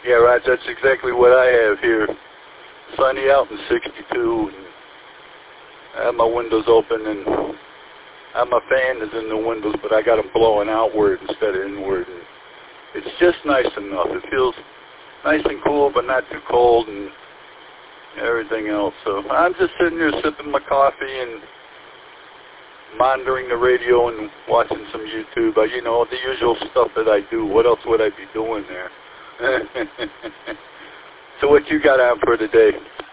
Yeah, Raj, that's exactly what I have here. Sunny out in 62, and I have my windows open, and my fan is in the windows, but I got them blowing outward instead of inward. And it's just nice enough. It feels nice and cool, but not too cold and everything else. So I'm just sitting here sipping my coffee and monitoring the radio and watching some YouTube. You know, the usual stuff that I do. What else would I be doing there? So what you got on for today?